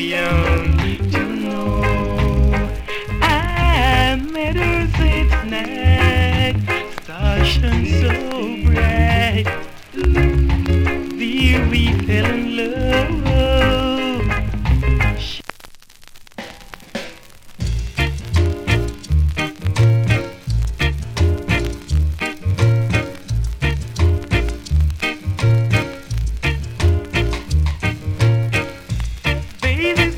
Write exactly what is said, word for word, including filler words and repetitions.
young to know. I met her that night, star shone so bright. There we fell in love. Baby,